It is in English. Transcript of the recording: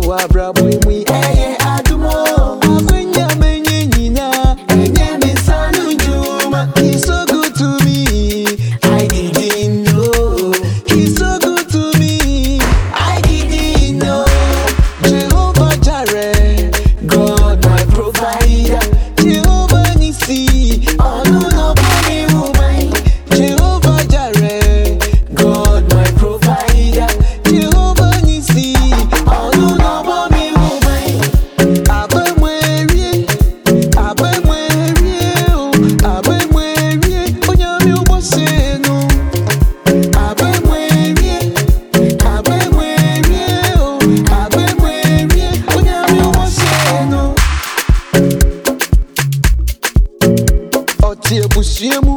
wa brabo mu eye adumo akwenya menyina enye mi sanu juma. He's so good to me, I didn't know. He's so good to me, I didn't know. Jehovah Jireh, God my provider. Jehovah Nissi, Oluno bami umai. Jehovah Jireh, God my provider. Jehovah Nissi, Oluno bami umai. Abemwerie, abemwerie, abemwerie, onyame ubosenu. Abemwerie, abemwerie, abemwerie, onyame ubosenu. Oti ebusiemu